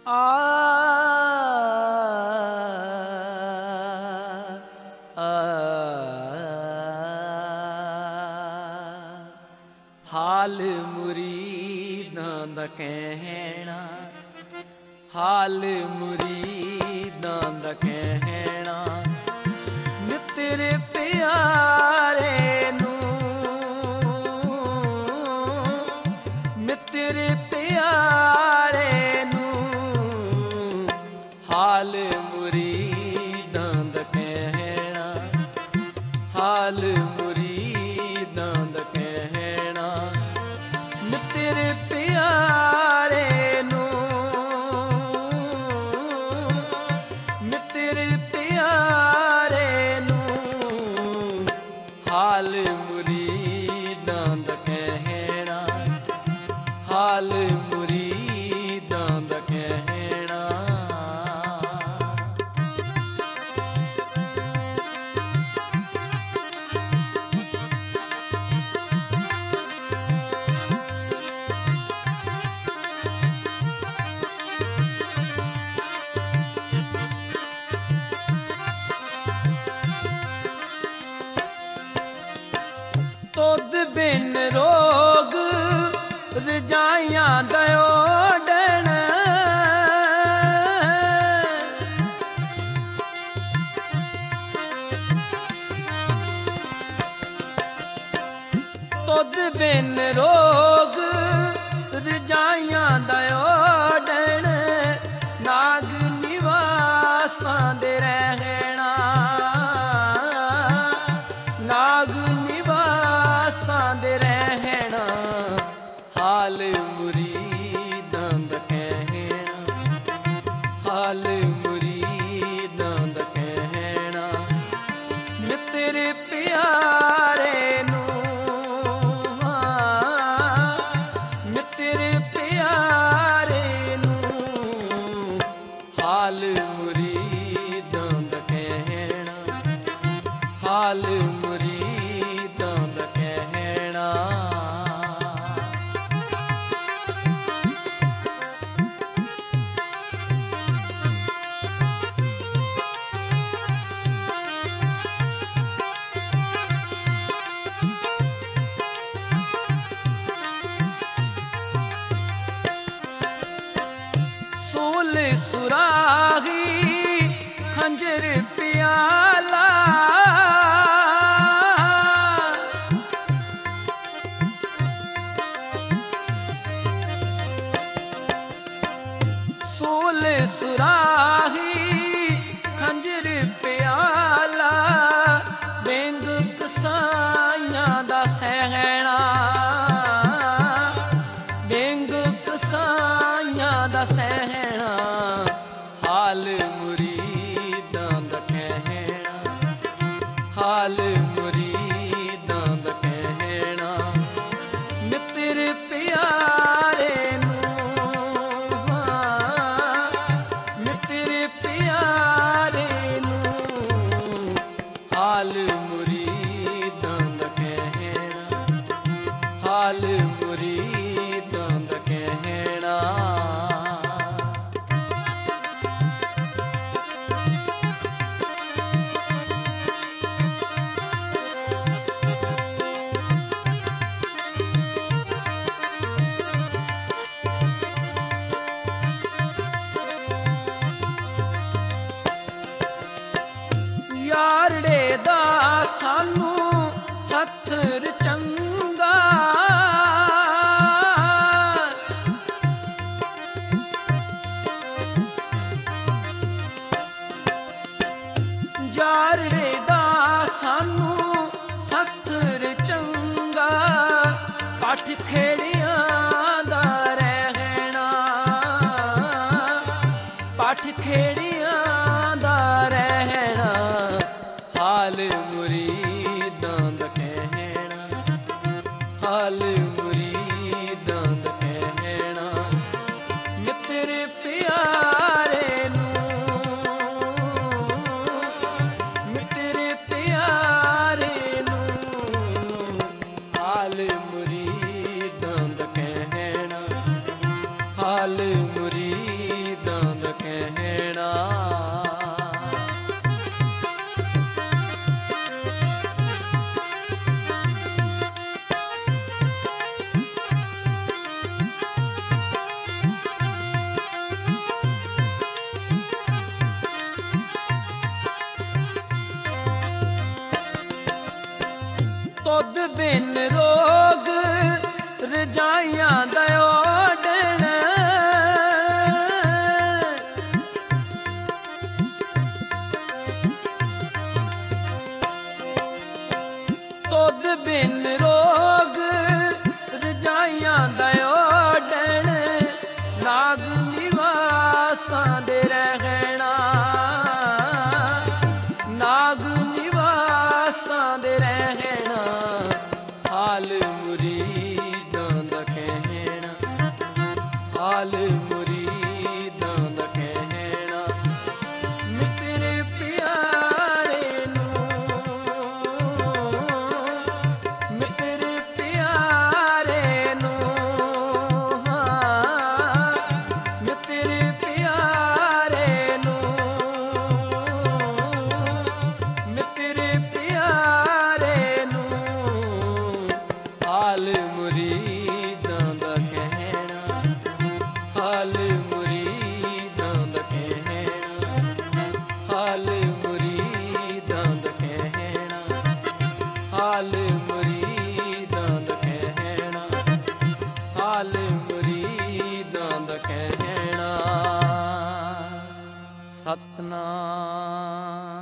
आ आ हाल मुरीदां दा कहना, हाल मुरीदां दा कहना, मित्र प्यारे मित्र प्यारे हाल मुरीदां दा कहना, हाल मुरीदां दा कहना, मित्र प्यारे मित्र प्यारे हाल मुरीदां दा कहना, हाल मुरीदां दा कहना। तुद बिन रोग रजाइयां दयोडन, तुद बिन रोग रजाइयां दयोडन, नाग निवासां दे रहना, नाग निवासां दे रहना, हाल मुरीदां दा कहना, हाल मुरीदां दा कहना, मित्र प्यारे मित्र प्यारे हाल मुरीदां दा कहना, हाल मुरीदां दा कहना। सूल सुराही खंजर प्याला, सूल सुराही खंजर प्याला, बेंग कसाइयां दा सहना, बेंग कसाइयां दा सहना, हाल मुरीदां दा कहना, हाल मुरीदां दा कहना, मित्र प्यारे मित्र प्यारे हाल मुरीदां दा कहना, हाल मुरीदां दा कहना। यारड़े दा सानू सत्थर चंगा, यारड़े दा सानू सत्थर चंगा, पठ खेड़ियां दा रहना, पठ खेड़ियां दा रहना, हाल मुरीदां दा कहना, हाल मुरीदां दा कहना, मित्र प्यारे मित्र प्यारे हाल मुरीदां दा कहना, हाल मुरीदां ਤੁਧ ਬਿਨ ਰੋਗ ਰਜਾਈਆਂ ਦਾ ਓਢਣ, ਤੁਧ ਬਿਨ ਰੋਗ ਰਜਾਈਆਂ ਦਾ ਓਢਣ, ਨਾਗ ਨਿਵਾਸਾਂ ਦੇ ਰਹਿਣਾ, ਨਾਗ ਨਿਵਾਸਾਂ ਦੇ ਰਹਿਣਾ, ਹਾਲ ਮੁਰੀਦਾਂ ਦਾ ਕਹਿਣਾ, ਹਾਲ ਮੁਰੀਦਾਂ ਦਾ ਕਹਿਣਾ। ਮਿੱਤਰ ਪਿਆਰੇ ਨੂੰ, ਮਿੱਤਰ ਪਿਆਰੇ ਨੂੰ, ਹਾਂ ਮਿੱਤਰ ਪਿਆਰੇ ਨੂੰ, ਮਿੱਤਰ ਪਿਆਰੇ ਨੂੰ, ਹਾਲ ਮੁਰੀਦਾਂ ਦਾ ਕਹਿਣਾ, ਹਾਲ ਮੁਰੀਦਾਂ ਦਾ ਕਹਿਣਾ, ਹਾਲ ਮੁਰੀਦਾਂ ਦਾ ਕਹਿਣਾ, ਹਾਲ ਮੁਰੀਦਾਂ ਦਾ ਕਹਿਣਾ, ਹਾਲ ਮੁਰੀਦਾਂ ਦਾ ਕਹਿਣਾ। ਸਤਨਾਮ।